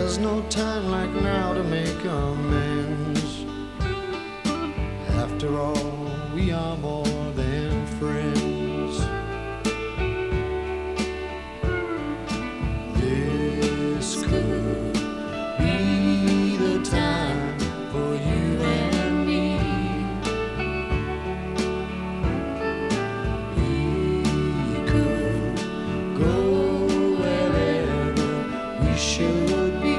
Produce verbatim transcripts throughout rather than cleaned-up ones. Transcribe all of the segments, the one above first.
There's no time like now to make amends. After all, we are more than friends. This could be the time for you and me. We could go wherever we should be.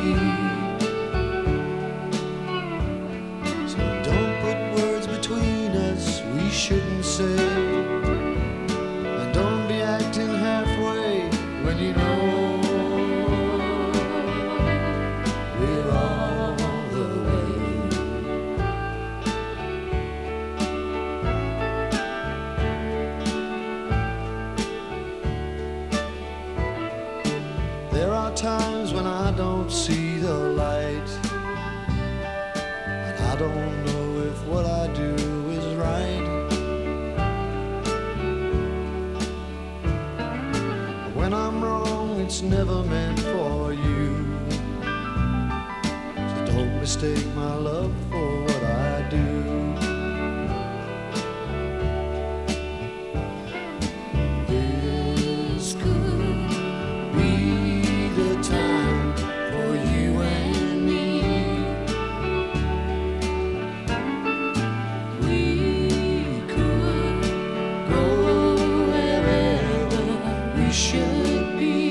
So don't put words between us we shouldn't say. And don't be acting halfway when you know we're all the way. There are times when I don't see the light, and I don't know if what I do is right. When I'm wrong, it's never meant for you. So don't mistake my love for what I do. This could be the time for you and me. We could go wherever we should be.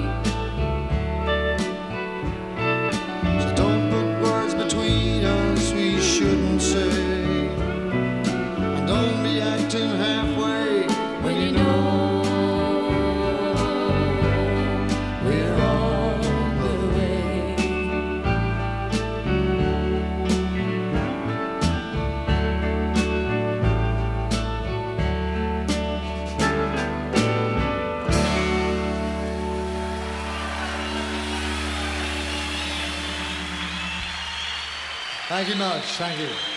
So don't put words between us we shouldn't say. And don't be acting halfway when you know we're on the way. Thank you much. Thank you.